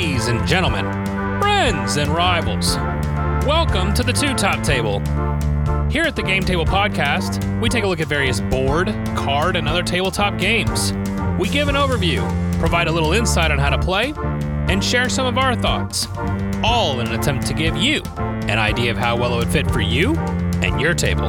Ladies and gentlemen, friends and rivals, welcome to the Two Top Table. Here at the Game Table Podcast, we take a look at various board, card, and other tabletop games. We give an overview, provide a little insight on how to play, and share some of our thoughts, all in an attempt to give you an idea of how well it would fit for you and your table.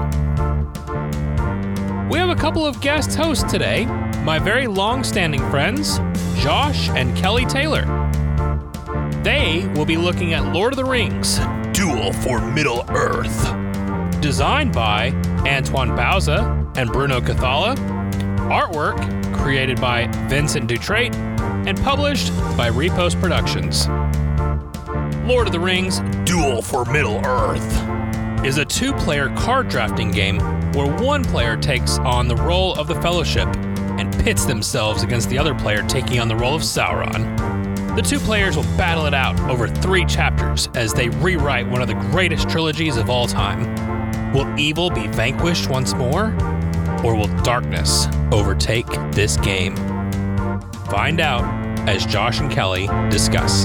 We have a couple of guest hosts today, my very long-standing friends, Josh and Kelly Taylor. They will be looking at Lord of the Rings, Duel for Middle-earth. Designed by Antoine Bauza and Bruno Cathala. Artwork created by Vincent Dutrait and published by Repost Productions. Lord of the Rings, Duel for Middle-earth is a two-player card drafting game where one player takes on the role of the Fellowship and pits themselves against the other player taking on the role of Sauron. The two players will battle it out over 3 chapters as they rewrite one of the greatest trilogies of all time. Will evil be vanquished once more, or will darkness overtake this game? Find out as Josh and Kelly discuss.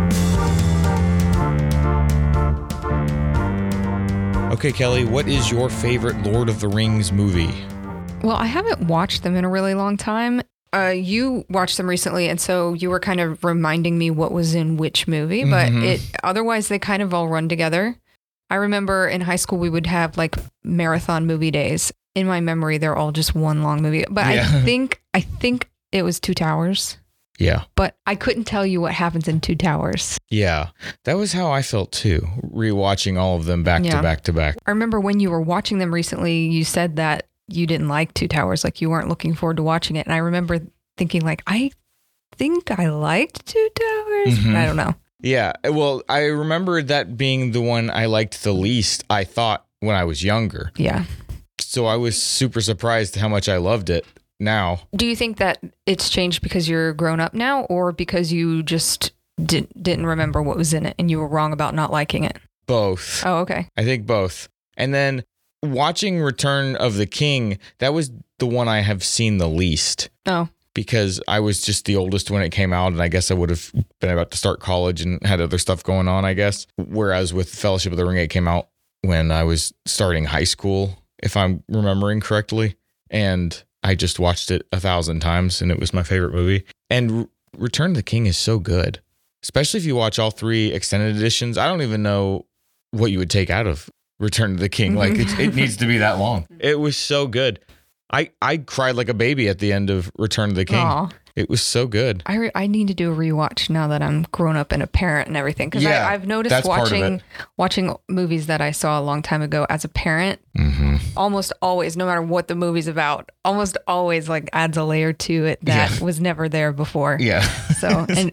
Okay, Kelly, what is your favorite Lord of the Rings movie? Well, I haven't watched them in a really long time. You watched them recently, and so you were kind of reminding me what was in which movie, but otherwise they kind of all run together. I remember in high school we would have like marathon movie days. In my memory, they're all just one long movie. But yeah. I think it was Two Towers. Yeah. But I couldn't tell you what happens in Two Towers. Yeah. That was how I felt too, rewatching all of them back to back to back. I remember when you were watching them recently, you said that you didn't like Two Towers, like you weren't looking forward to watching it. And I remember thinking like, I think I liked Two Towers, but I don't know. Yeah. Well, I remember that being the one I liked the least, I thought, when I was younger. Yeah. So I was super surprised how much I loved it now. Do you think that it's changed because you're grown up now, or because you just didn't remember what was in it and you were wrong about not liking it? Both. Oh, okay. I think both. And then watching Return of the King, that was the one I have seen the least. Oh. Because I was just the oldest when it came out, and I guess I would have been about to start college and had other stuff going on, I guess. Whereas with Fellowship of the Ring, it came out when I was starting high school, if I'm remembering correctly. And I just watched it 1,000 times, and it was my favorite movie. And Return of the King is so good, especially if you watch all 3 extended editions. I don't even know what you would take out of Return of the King. Like, it needs to be that long. It was so good. I cried like a baby at the end of Return of the King. Aww. It was so good. I need to do a rewatch now that I'm grown up and a parent and everything. Because I've noticed watching movies that I saw a long time ago as a parent, almost always, no matter what the movie's about, almost always like adds a layer to it that was never there before. Yeah. So, and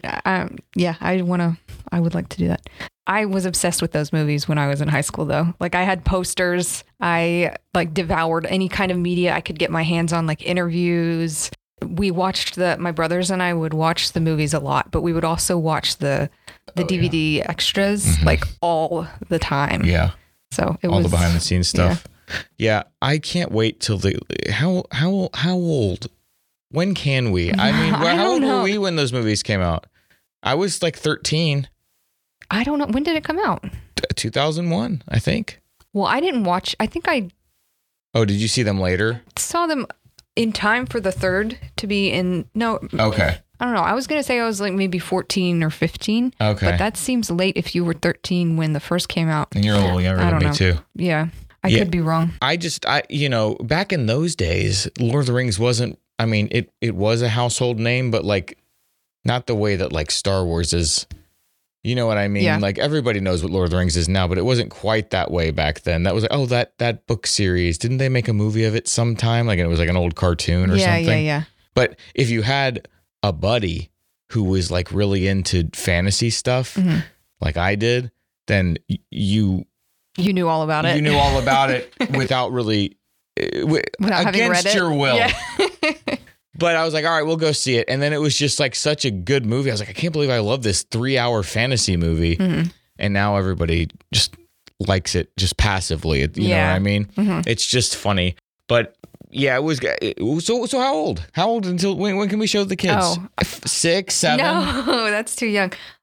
I would like to do that. I was obsessed with those movies when I was in high school, though. Like, I had posters. I like devoured any kind of media I could get my hands on, like interviews. We watched my brothers and I would watch the movies a lot, but we would also watch the DVD extras like all the time. Yeah. So it all was the behind the scenes stuff. Yeah. I can't wait till how old? When can we? I mean, how old were we when those movies came out? I was like 13. I don't know. When did it come out? 2001, I think. Well, I didn't watch. I think I. Oh, did you see them later? Saw them in time for the third to be in. No. Okay. I don't know. I was going to say I was like maybe 14 or 15. Okay. But that seems late if you were 13 when the first came out. And you're a little younger than me too. Yeah. I could be wrong. I back in those days, Lord of the Rings wasn't, I mean, it was a household name, but like not the way that like Star Wars is. You know what I mean? Yeah. Like everybody knows what Lord of the Rings is now, but it wasn't quite that way back then. That was like, oh, that book series. Didn't they make a movie of it sometime? Like it was like an old cartoon or something. Yeah. But if you had a buddy who was like really into fantasy stuff, like I did, then you knew all about it. You knew all about it without really without having read it. Against your will. Yeah. But I was like, all right, we'll go see it. And then it was just like such a good movie. I was like, I can't believe I love this 3-hour fantasy movie. And now everybody just likes it just passively. You know what I mean? It's just funny. But yeah, it was. So how old? How old until when can we show the kids? Oh. 6, 7? No, that's too young.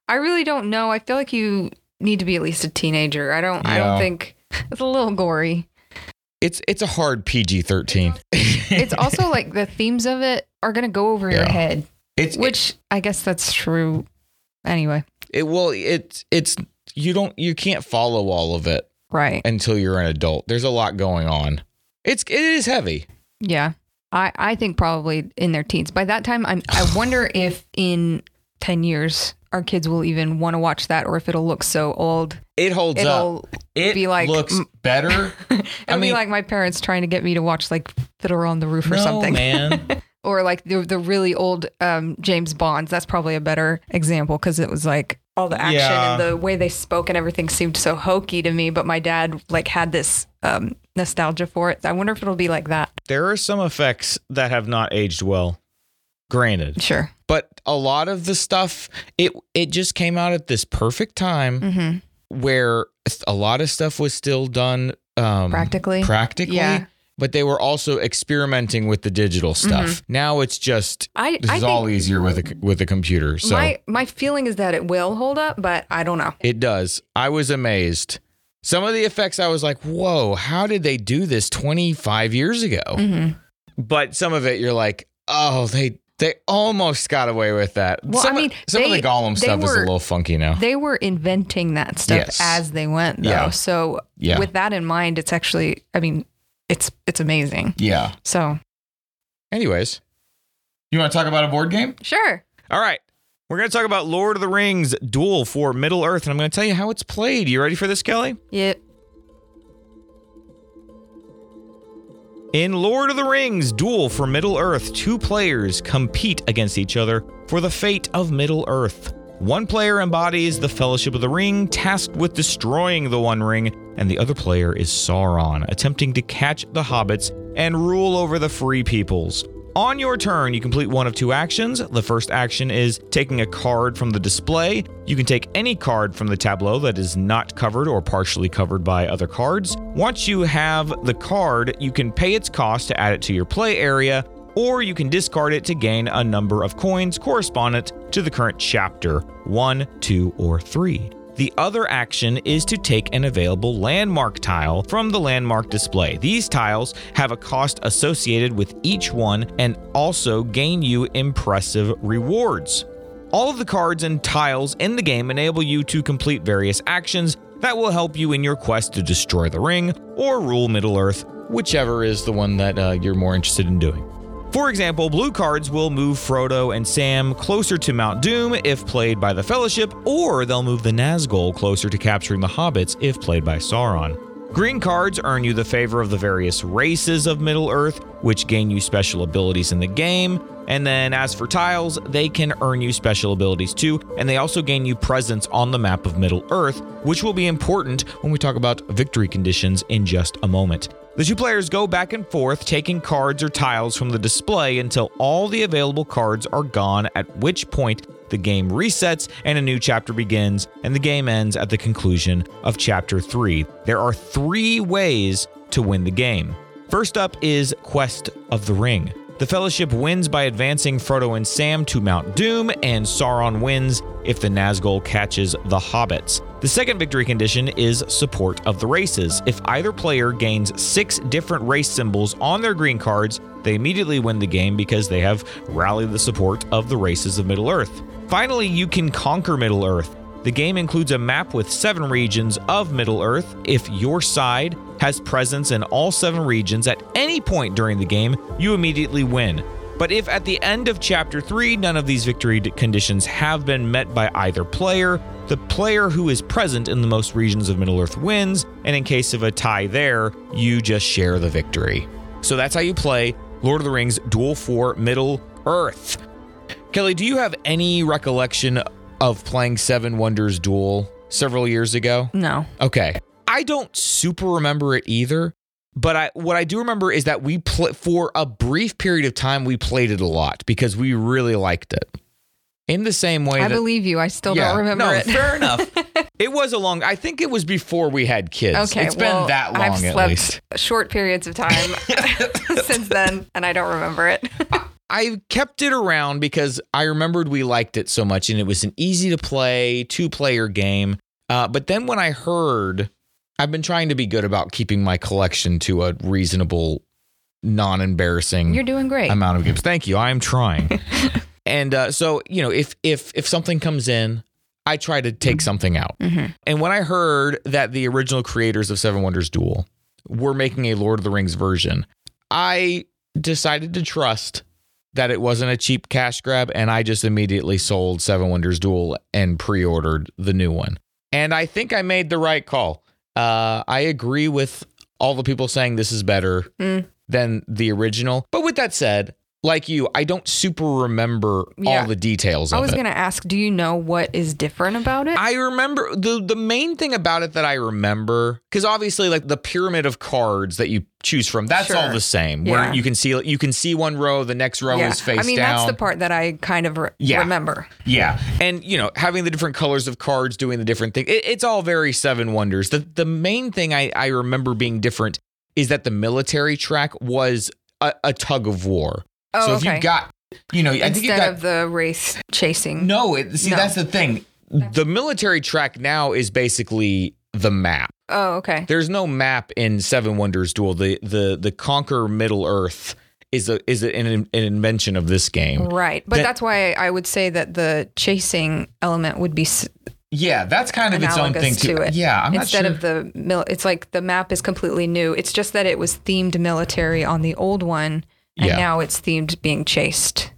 I really don't know. I feel like you need to be at least a teenager. I don't think it's a little gory. It's a hard PG-13. It's also like the themes of it are going to go over your head, which I guess that's true anyway. You can't follow all of it right until you're an adult. There's a lot going on. It is heavy. Yeah. I think probably in their teens. By that time, I wonder if in 10 years our kids will even want to watch that, or if it'll look so old. It holds up. It be like, looks better. It'll be like my parents trying to get me to watch like Fiddler on the Roof or something. Man. Or like the really old James Bonds. That's probably a better example because it was like all the action and the way they spoke and everything seemed so hokey to me. But my dad like had this nostalgia for it. I wonder if it'll be like that. There are some effects that have not aged well. Granted. Sure. But a lot of the stuff, it just came out at this perfect time where a lot of stuff was still done practically. Yeah. But they were also experimenting with the digital stuff. Now it's just this is all easier with a computer. So my feeling is that it will hold up, but I don't know. It does. I was amazed. Some of the effects I was like, whoa, how did they do this 25 years ago? But some of it you're like, oh, they almost got away with that. Well, some of the Gollum stuff is a little funky now. They were inventing that stuff as they went, though. Yeah. So with that in mind, it's actually, I mean, it's amazing. Yeah. So. Anyways, you want to talk about a board game? Sure. All right. We're going to talk about Lord of the Rings Duel for Middle-earth, and I'm going to tell you how it's played. You ready for this, Kelly? Yep. In Lord of the Rings Duel for Middle-earth, 2 players compete against each other for the fate of Middle-earth. One player embodies the Fellowship of the Ring, tasked with destroying the One Ring, and the other player is Sauron, attempting to catch the hobbits and rule over the free peoples. On your turn, you complete one of 2 actions. The first action is taking a card from the display. You can take any card from the tableau that is not covered or partially covered by other cards. Once you have the card, you can pay its cost to add it to your play area, or you can discard it to gain a number of coins correspondent to the current chapter, 1, 2, or 3. The other action is to take an available landmark tile from the landmark display. These tiles have a cost associated with each one and also gain you impressive rewards. All of the cards and tiles in the game enable you to complete various actions that will help you in your quest to destroy the ring or rule Middle-earth, whichever is the one that you're more interested in doing. For example, blue cards will move Frodo and Sam closer to Mount Doom if played by the Fellowship, or they'll move the Nazgul closer to capturing the hobbits if played by Sauron. Green cards earn you the favor of the various races of Middle-earth, which gain you special abilities in the game. And then as for tiles, they can earn you special abilities too, and they also gain you presence on the map of Middle-earth, which will be important when we talk about victory conditions in just a moment. The 2 players go back and forth, taking cards or tiles from the display until all the available cards are gone, at which point the game resets and a new chapter begins, and the game ends at the conclusion of Chapter 3. There are 3 ways to win the game. First up is Quest of the Ring. The Fellowship wins by advancing Frodo and Sam to Mount Doom, and Sauron wins if the Nazgul catches the hobbits. The second victory condition is Support of the Races. If either player gains 6 different race symbols on their green cards, they immediately win the game because they have rallied the support of the races of Middle-earth. Finally, you can conquer Middle-earth. The game includes a map with 7 regions of Middle-earth. If your side has presence in all 7 regions at any point during the game, you immediately win. But if at the end of Chapter 3, none of these victory conditions have been met by either player, the player who is present in the most regions of Middle-earth wins, and in case of a tie there, you just share the victory. So that's how you play Lord of the Rings Duel for Middle-earth. Kelly, do you have any recollection of playing Seven Wonders Duel several years ago? No. Okay. I don't super remember it either, but what I do remember is that we for a brief period of time, we played it a lot because we really liked it. In the same way I believe you. I still don't remember it. Fair enough. It was I think it was before we had kids. Okay, it's been that long I've at slept least. Short periods of time since then, and I don't remember it. I kept it around because I remembered we liked it so much and it was an easy to play 2-player game. But then when I heard, I've been trying to be good about keeping my collection to a reasonable, non-embarrassing You're doing great. amount of games. Thank you. I am trying. And so, if something comes in, I try to take something out. Mm-hmm. And when I heard that the original creators of Seven Wonders Duel were making a Lord of the Rings version, I decided to trust that it wasn't a cheap cash grab, and I just immediately sold Seven Wonders Duel and pre-ordered the new one. And I think I made the right call. I agree with all the people saying this is better than the original. But with that said, like you, I don't super remember all the details of it. I was going to ask, do you know what is different about it? I remember the main thing about it that I remember, because obviously like the pyramid of cards that you choose from, that's all the same. Where you can see one row, the next row is face down. That's the part that I kind of remember. Yeah. And, having the different colors of cards, doing the different things, it's all very Seven Wonders. The main thing I remember being different is that the military track was a tug of war. Oh, so if you got, I think you got of the race chasing. No, that's the thing. The military track now is basically the map. Oh, okay. There's no map in Seven Wonders Duel. The Conquer Middle Earth is an invention of this game. Right. But that's why I would say that the chasing element would be that's kind of its own thing too. To it. Yeah, I'm Instead not sure. of it's like the map is completely new. It's just that it was themed military on the old one. And now it's themed being chased.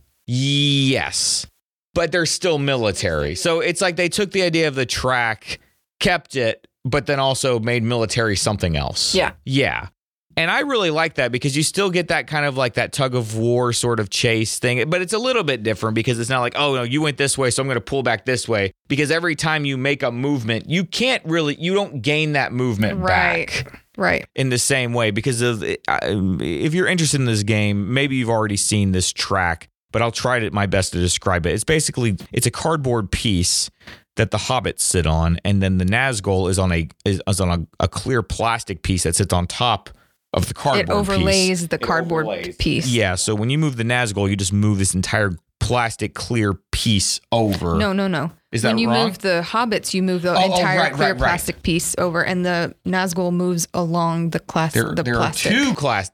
Yes. But they're still military. So it's like they took the idea of the track, kept it, but then also made military something else. Yeah. Yeah. And I really like that because you still get that kind of like that tug of war sort of chase thing. But it's a little bit different because it's not like, oh, no, you went this way, so I'm going to pull back this way. Because every time you make a movement, you don't gain that movement back. Right. In the same way, because if you're interested in this game, maybe you've already seen this track, but I'll try my best to describe it. It's a cardboard piece that the hobbits sit on, and then the Nazgul is on a clear plastic piece that sits on top of the cardboard piece. It overlays the cardboard piece. Yeah, so when you move the Nazgul, you just move this entire plastic clear piece over. No. Is that when you wrong? move the hobbits, you move the entire clear plastic piece over, and the Nazgul moves along the plastic. There are two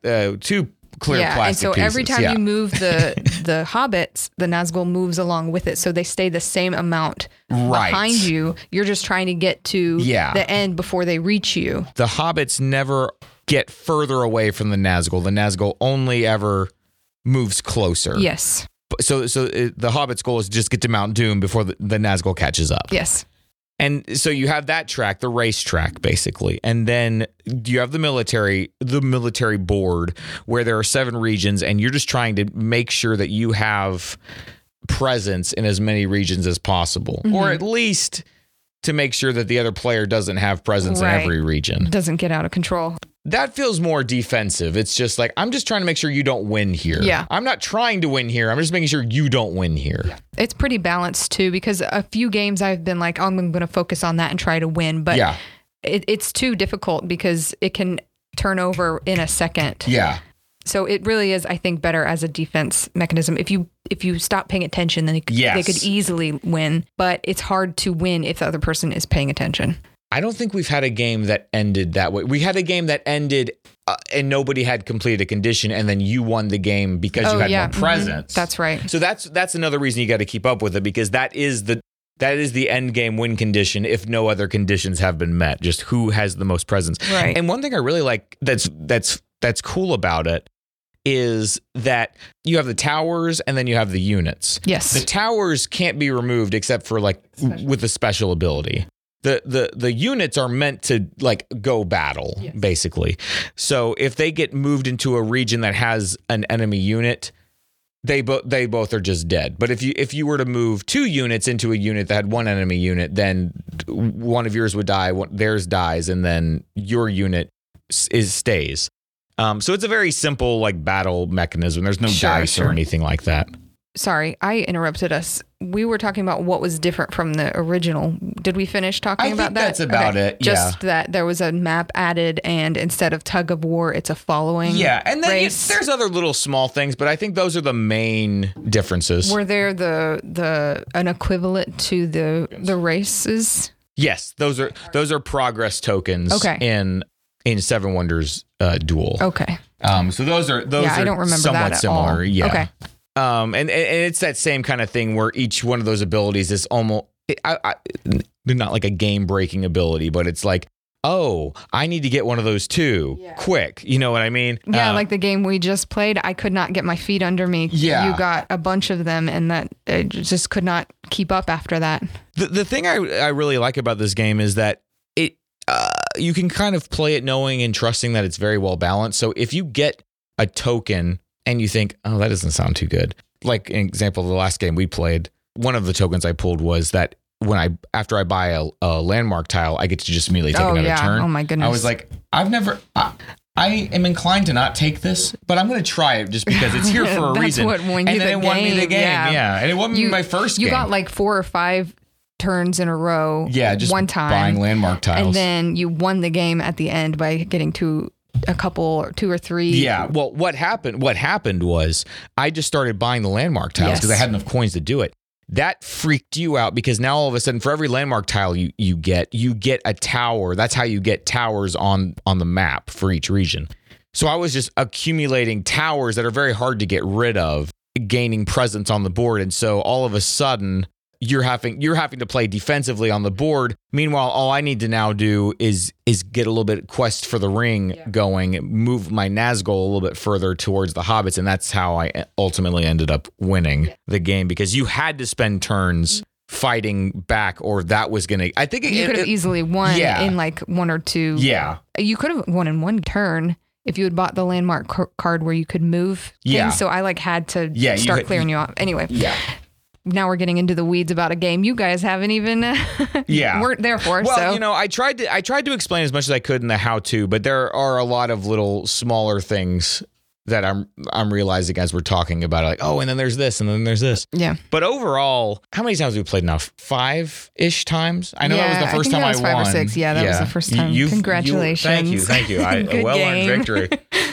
clear plastic and so pieces. every time you move the hobbits, the Nazgul moves along with it, so they stay the same amount behind you. You're just trying to get to the end before they reach you. The hobbits never get further away from the Nazgul. The Nazgul only ever moves closer. Yes. So the Hobbit's goal is to just get to Mount Doom before the Nazgul catches up. Yes. And so you have that track, the race track, basically. And then you have the military board where there are 7 regions, and you're just trying to make sure that you have presence in as many regions as possible, or at least to make sure that the other player doesn't have presence in every region. Doesn't get out of control. That feels more defensive. It's just like, I'm just trying to make sure you don't win here. Yeah. I'm not trying to win here. I'm just making sure you don't win here. Yeah. It's pretty balanced too, because a few games I've been like, I'm going to focus on that and try to win. But it's too difficult because it can turn over in a second. Yeah. So it really is, I think, better as a defense mechanism. If you stop paying attention, then they could easily win. But it's hard to win if the other person is paying attention. I don't think we've had a game that ended that way. We had a game that ended and nobody had completed a condition, and then you won the game because you had more presence. That's right. So that's another reason you got to keep up with it, because that is the end game win condition if no other conditions have been met. Just who has the most presence. Right. And one thing I really like that's cool about it is that you have the towers and then you have the units. Yes. The towers can't be removed except for with a special ability. The units are meant to go battle, basically. So if they get moved into a region that has an enemy unit, they both are just dead. But if you were to move 2 units into a unit that had one enemy unit, then one of yours would die, theirs dies, and then your unit stays. So it's a very simple battle mechanism. There's no dice or anything like that. sorry, I interrupted us. We were talking about what was different from the original. Did we finish talking about that? That's about it. Just that there was a map added, and instead of tug of war, it's a following. Yeah, and then race. there's other little small things, but I think those are the main differences. Were there an equivalent to the races? Yes, those are progress tokens. Okay. in Seven Wonders Duel. Okay. So those are I don't remember somewhat that at similar. all. Yeah. Okay. And it's that same kind of thing where each one of those abilities is almost they're not like a game breaking ability, but it's like, oh, I need to get one of those too, quick. You know what I mean? Yeah, like the game we just played, I could not get my feet under me. Yeah. You got a bunch of them, and that I just could not keep up after that. The thing I really like about this game is that you can kind of play it knowing and trusting that it's very well balanced. So if you get a token and you think, oh, that doesn't sound too good. Like an example, the last game we played, one of the tokens I pulled was that after I buy a landmark tile, I get to just immediately take another turn. Oh my goodness. I was like, I am inclined to not take this, but I'm going to try it just because it's here for a That's reason. what won you and then the it won me the game, game. yeah. Yeah. And it won me my first game. You got like 4 or 5 turns in a row. Yeah, just one time buying landmark tiles. And then you won the game at the end by getting to a couple or 2 or 3. Yeah. Well, what happened was I just started buying the landmark tiles because I had enough coins to do it. That freaked you out because now all of a sudden for every landmark tile you get a tower. That's how you get towers on the map for each region. So I was just accumulating towers that are very hard to get rid of, gaining presence on the board. And so all of a sudden you're having to play defensively on the board. Meanwhile, all I need to now do is get a little bit quest for the ring going, move my Nazgul a little bit further towards the hobbits, and that's how I ultimately ended up winning the game because you had to spend turns fighting back, or that was gonna. I think you could have easily won in like 1 or 2. Yeah, you could have won in 1 turn if you had bought the landmark card where you could move things. So I had to start clearing you off. Anyway. Yeah. Now we're getting into the weeds about a game you guys haven't even weren't there for. Well, so. I tried to explain as much as I could in the how-to, but there are a lot of little smaller things that I'm realizing as we're talking about it, like, oh, and then there's this, and then there's this. Yeah. But overall, how many times have we played now? 5-ish times? I know that was the first time I won. 5 or 6. Yeah, that was the first time. Congratulations. Thank you. A well-earned victory.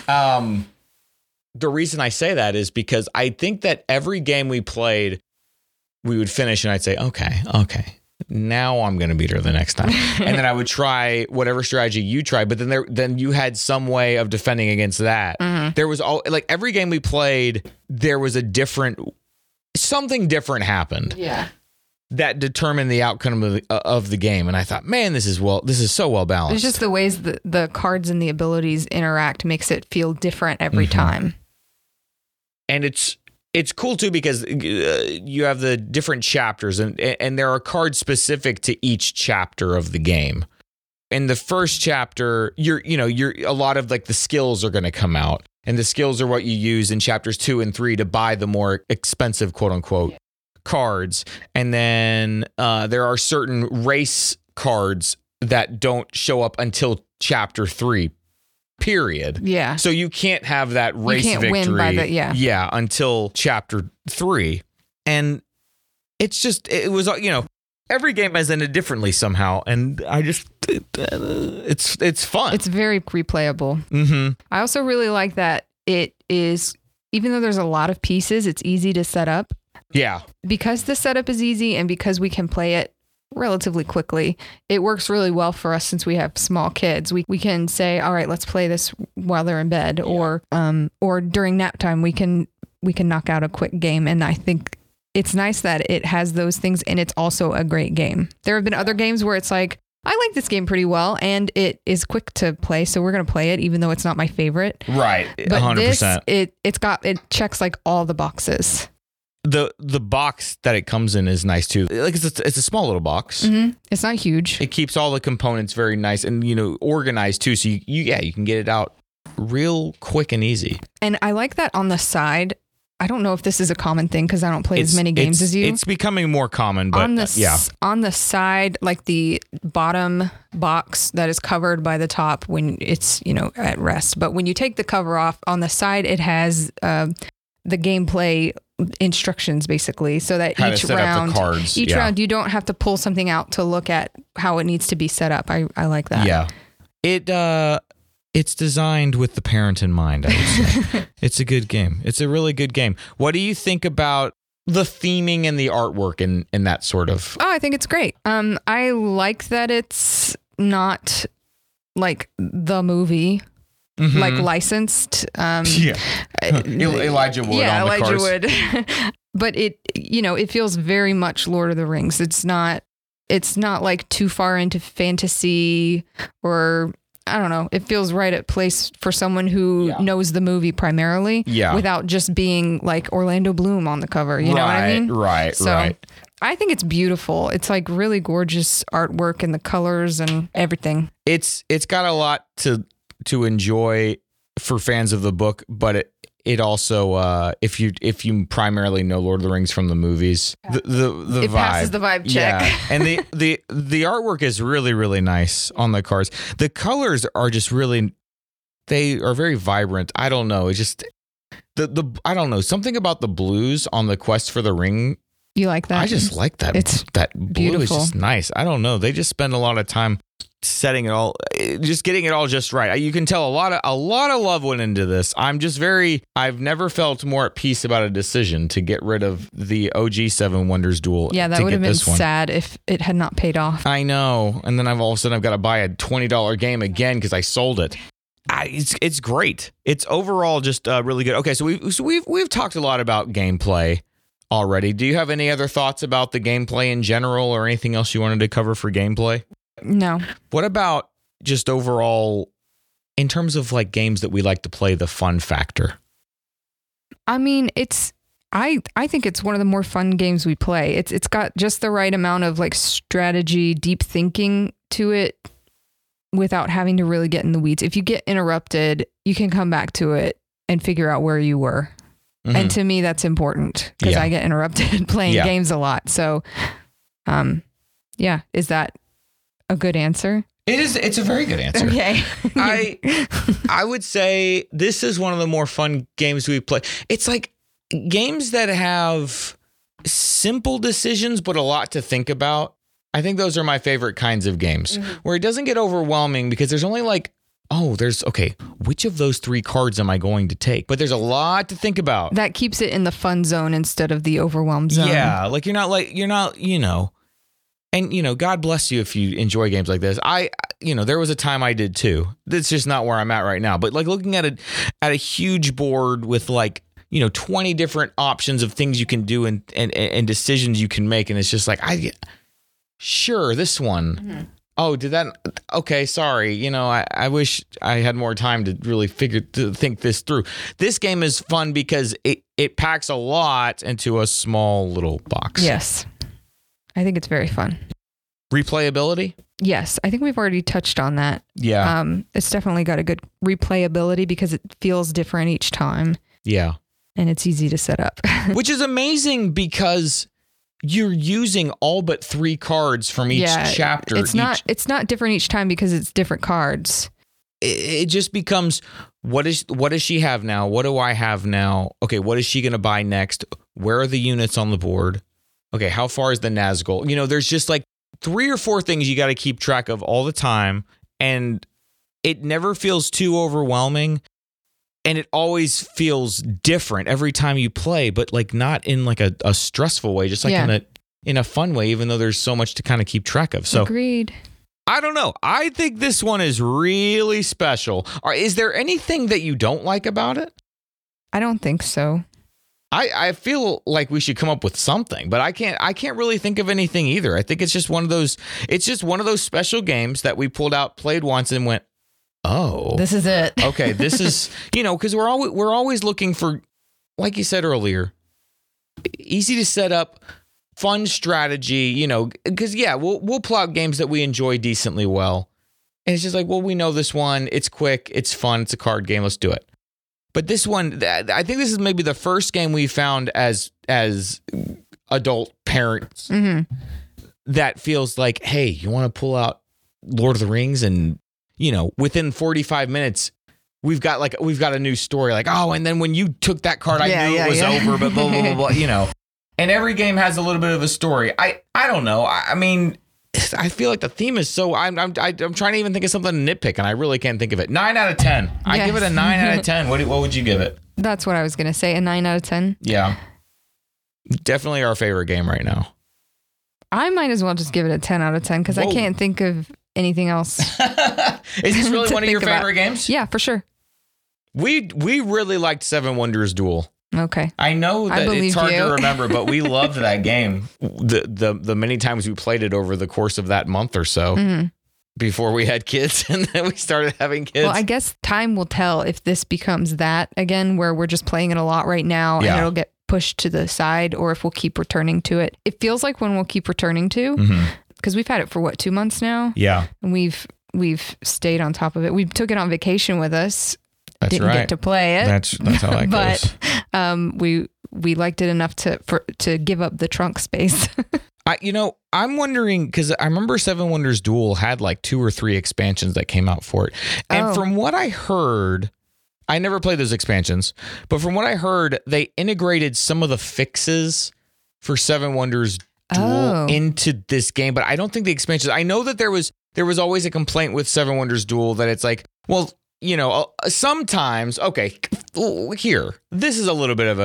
The reason I say that is because I think that every game we played, we would finish and I'd say, okay, now I'm going to beat her the next time. And then I would try whatever strategy you tried, but then you had some way of defending against that. Mm-hmm. There was every game we played, there was something different happened. Yeah. That determined the outcome of the game. And I thought, man, this is so well balanced. It's just the ways the cards and the abilities interact makes it feel different every time. And it's cool too because you have the different chapters and there are cards specific to each chapter of the game. In the first chapter, you're a lot of like the skills are going to come out, and the skills are what you use in chapters 2 and 3 to buy the more expensive quote unquote cards. And then there are certain race cards that don't show up until chapter 3. Period. Yeah. So you can't have that race victory. Win by until chapter 3. And it was every game has ended differently somehow, and I just it's fun. It's very replayable. Mm-hmm. I also really like that it is, even though there's a lot of pieces, it's easy to set up. Yeah. Because the setup is easy and because we can play it relatively quickly, it works really well for us since we have small kids. We can say, all right, let's play this while they're in bed, or during nap time we can knock out a quick game. And I think it's nice that it has those things, and it's also a great game. There have been other games where it's like, I like this game pretty well and it is quick to play, so we're going to play it even though it's not my favorite. Right. But 100%. It checks like all the boxes. The box that it comes in is nice too. Like it's a small little box. Mm-hmm. It's not huge. It keeps all the components very nice and organized too. So you can get it out real quick and easy. And I like that on the side. I don't know if this is a common thing because I don't play as many games as you. It's becoming more common, but on the side, like the bottom box that is covered by the top when it's at rest. But when you take the cover off, on the side it has the gameplay instructions basically, so that How to each set up the cards. each Yeah. round you don't have to pull something out to look at how it needs to be set up. I like that. Yeah. It's designed with the parent in mind, I would say. It's a good game. It's a really good game. What do you think about the theming and the artwork in that sort of? Oh, I think it's great. I like that it's not like the movie, like licensed. Yeah. Elijah Wood yeah, on the Elijah cars. Wood. But it feels very much Lord of the Rings. It's not like too far into fantasy, or I don't know. It feels right at place for someone who knows the movie primarily, without just being like Orlando Bloom on the cover. You know what I mean? Right. I think it's beautiful. It's like really gorgeous artwork and the colors and everything. It's got a lot to enjoy for fans of the book, but it also if you primarily know Lord of the Rings from the movies, the it vibe passes the vibe check. Yeah. And the artwork is really, really nice on the cards. The colors are just really, they are very vibrant. I don't know. It's just I don't know, something about the blues on the Quest for the Ring. You like that? I just like that. It's that blue beautiful. is just nice. I don't know. They just spend a lot of time setting it all, just getting it all just right. You can tell a lot of love went into this. I've never felt more at peace about a decision to get rid of the OG Seven Wonders duel. Yeah, that would have been sad if it had not paid off. I know. And then all of a sudden I've got to buy a $20 game again because I sold it. It's great. It's overall just really good. Okay, so we've talked a lot about gameplay already. Do you have any other thoughts about the gameplay in general, or anything else you wanted to cover for gameplay? No. What about just overall, in terms of like games that we like to play, the fun factor? I mean, I think it's one of the more fun games we play. It's got just the right amount of like strategy, deep thinking to it without having to really get in the weeds. If you get interrupted, you can come back to it and figure out where you were. Mm-hmm. And to me, that's important because I get interrupted playing games a lot. So, is that a good answer? It is. It's a very good answer. Okay. I would say this is one of the more fun games we play. It's like games that have simple decisions, but a lot to think about. I think those are my favorite kinds of games, where it doesn't get overwhelming because there's only like, which of those 3 cards am I going to take? But there's a lot to think about. That keeps it in the fun zone instead of the overwhelmed zone. Yeah. Like you're not, and God bless you if you enjoy games like this. There was a time I did too. That's just not where I'm at right now. But like looking at a huge board with like, 20 different options of things you can do and decisions you can make. And it's just like, sure, this one. Mm-hmm. Oh, did that? Okay, sorry. I wish I had more time to really think this through. This game is fun because it packs a lot into a small little box. Yes. I think it's very fun. Replayability? Yes, I think we've already touched on that. Yeah. It's definitely got a good replayability because it feels different each time. Yeah. And it's easy to set up. Which is amazing because you're using all but 3 cards from each chapter. It's not different each time because it's different cards. It just becomes, what does she have now? What do I have now? Okay, what is she going to buy next? Where are the units on the board? Okay, how far is the Nazgul? There's just like 3 or 4 things you got to keep track of all the time, and it never feels too overwhelming. And it always feels different every time you play, but like not in like a stressful way, just like in a fun way, even though there's so much to kind of keep track of. So agreed. I don't know. I think this one is really special. Is there anything that you don't like about it? I don't think so. I feel like we should come up with something, but I can't really think of anything either. I think it's just one of those special games that we pulled out, played once, and went, oh, this is it. Okay, this is, because we're always looking for, like you said earlier, easy to set up, fun strategy, because we'll pull out games that we enjoy decently well. And it's just like, well, we know this one, it's quick, it's fun, it's a card game, let's do it. But this one, I think this is maybe the first game we found as adult parents that feels like, hey, you want to pull out Lord of the Rings and within 45 minutes, we've got a new story. Like, oh, and then when you took that card, I knew it was over, but blah, blah, blah, blah, you know. And every game has a little bit of a story. I don't know. I mean, I feel like the theme is so. I'm trying to even think of something to nitpick, and I really can't think of it. 9 out of 10. I give it a 9 out of 10. What would you give it? That's what I was gonna say. A 9 out of 10. Yeah, definitely our favorite game right now. I might as well just give it a 10 out of 10 because I can't think of anything else. Is this really one of your favorite games? Yeah, for sure. We really liked Seven Wonders Duel. Okay. I know that it's hard to remember, but we loved that game. The many times we played it over the course of that month or so before we had kids, and then we started having kids. Well, I guess time will tell if this becomes that again, where we're just playing it a lot right now and it'll get pushed to the side, or if we'll keep returning to it. It feels like one we'll keep returning to because we've had it for 2 months now. Yeah. And we've stayed on top of it. We took it on vacation with us. That's Didn't get to play it. That's how that goes. But we liked it enough to give up the trunk space. I'm wondering, because I remember Seven Wonders Duel had like 2 or 3 expansions that came out for it. And from what I heard, I never played those expansions, but from what I heard, they integrated some of the fixes for Seven Wonders Duel into this game, but I don't think the expansions. I know that there was always a complaint with Seven Wonders Duel that it's like, well, you know, sometimes, okay, here, this is a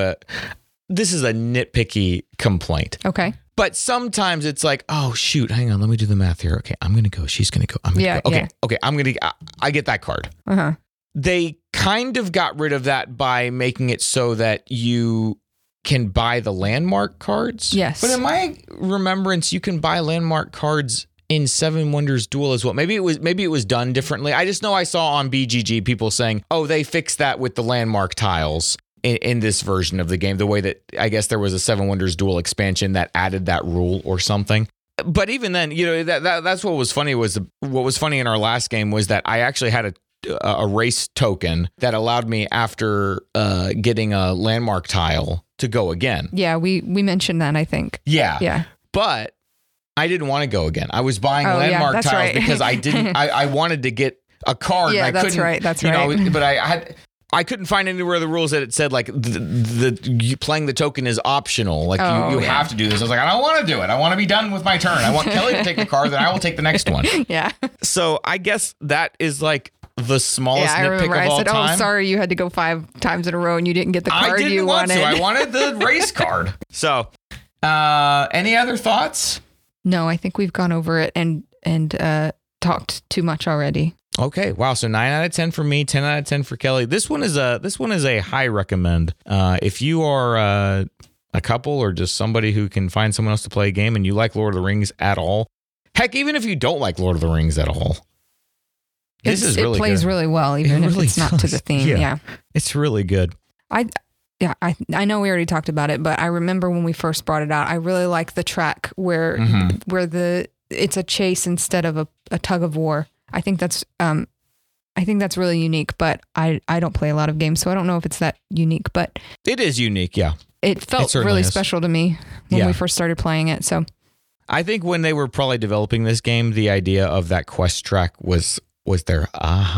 nitpicky complaint. Okay. But sometimes it's like, oh, shoot, hang on, let me do the math here. Okay, I'm going to go. She's going to go. I'm going to go. Okay, I get that card. Uh-huh. They kind of got rid of that by making it so that you can buy the landmark cards. Yes. But in my remembrance, you can buy landmark cards in Seven Wonders Duel as well. Maybe it was done differently. I just know I saw on BGG people saying, oh, they fixed that with the landmark tiles in this version of the game, the way that I guess there was a Seven Wonders Duel expansion that added that rule or something. But even then, you know, that's what was funny in our last game was that I actually had a race token that allowed me, after getting a landmark tile, to go again. Yeah, we mentioned that, I think. Yeah. But I didn't want to go again. I was buying landmark tiles because I wanted to get a card. Yeah, and I couldn't, that's right. But I couldn't find anywhere in the rules that it said like you playing the token is optional. Like you have to do this. I was like, I don't want to do it. I want to be done with my turn. I want Kelly to take the card, then I will take the next one. Yeah. So I guess that is like the smallest nitpick of all time. I said, oh, sorry, you had to go 5 times in a row and you didn't get the card you wanted. I wanted the race card. So any other thoughts? No, I think we've gone over it and talked too much already. Okay. Wow. So 9 out of 10 for me, 10 out of 10 for Kelly. This one is a high recommend. If you are a couple or just somebody who can find someone else to play a game and you like Lord of the Rings at all, heck, even if you don't like Lord of the Rings at all, this is really good. It plays really well, even if it's not to the theme. Yeah. It's really good. I know we already talked about it, but I remember when we first brought it out, I really like the track where it's a chase instead of a tug of war. I think that's really unique, but I don't play a lot of games, so I don't know if it's that unique, but it is unique. Yeah. It felt really special to me when we first started playing it. So I think when they were probably developing this game, the idea of that quest track was there.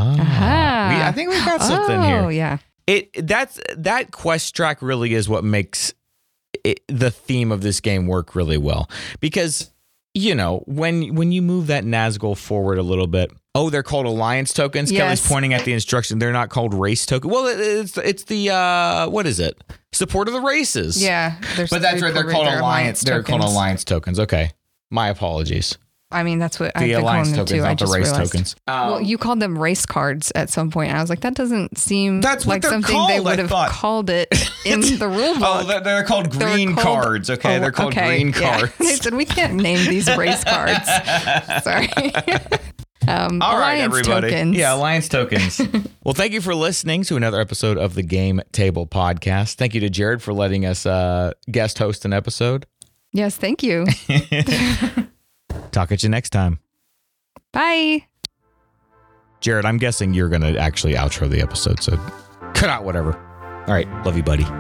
I think we got something here. Oh yeah. That quest track really is what makes the theme of this game work really well, because you know when you move that Nazgul forward a little bit. Oh, they're called alliance tokens. Yes. Kelly's pointing at the instruction. They're not called race tokens. Well, it's the what is it? Support of the races. Yeah, but that's right. They're called alliance. They're called alliance tokens. Okay, my apologies. I mean, that's what I've been calling them too. I just realized. The race tokens. Well, you called them race cards at some point, and I was like, that doesn't seem like something they would have called it in the rule book. Oh, they're called green cards. Okay, they're called green cards. They said we can't name these race cards. Sorry. All right, everybody. Tokens. Yeah, alliance tokens. Well, thank you for listening to another episode of the Game Table Podcast. Thank you to Jared for letting us guest host an episode. Yes, thank you. Talk at you next time. Bye. Jared, I'm guessing you're going to actually outro the episode, so cut out whatever. All right, love you, buddy.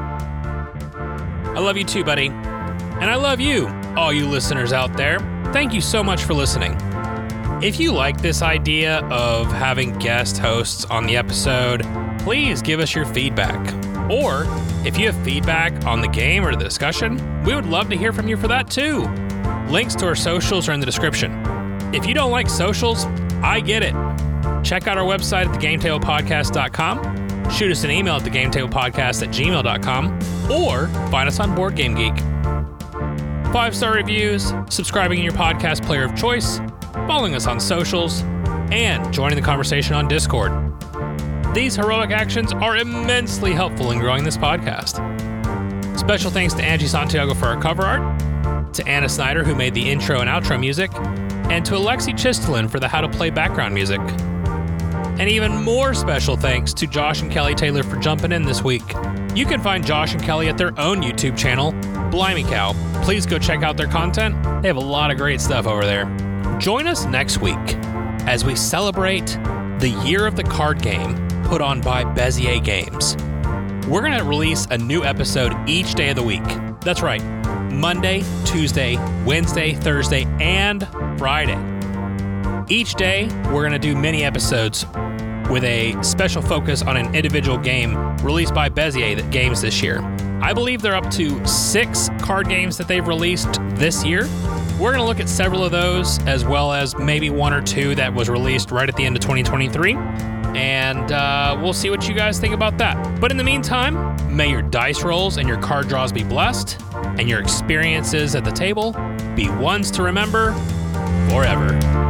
I love you too, buddy. And I love you, all you listeners out there. Thank you so much for listening. If you like this idea of having guest hosts on the episode, please give us your feedback. Or if you have feedback on the game or the discussion, we would love to hear from you for that too. Links to our socials are in the description. If you don't like socials, I get it. Check out our website at thegametablepodcast.com. Shoot us an email at thegametablepodcast@gmail.com, or find us on Board Game Geek. 5-star reviews, subscribing in your podcast player of choice, following us on socials, and joining the conversation on Discord. These heroic actions are immensely helpful in growing this podcast. Special thanks to Angie Santiago for our cover art, to Anna Snyder, who made the intro and outro music, and to Alexi Chistelin for the How to Play background music. And even more special thanks to Josh and Kelly Taylor for jumping in this week. You can find Josh and Kelly at their own YouTube channel, Blimey Cow. Please go check out their content. They have a lot of great stuff over there. Join us next week as we celebrate the Year of the Card Game put on by Bezier Games. We're going to release a new episode each day of the week. That's right, Monday, Tuesday, Wednesday, Thursday, and Friday. Each day, we're going to do mini episodes with a special focus on an individual game released by Bezier Games this year. I believe they're up to 6 card games that they've released this year. We're going to look at several of those, as well as maybe 1 or 2 that was released right at the end of 2023. And we'll see what you guys think about that. But in the meantime, may your dice rolls and your card draws be blessed, and your experiences at the table be ones to remember forever.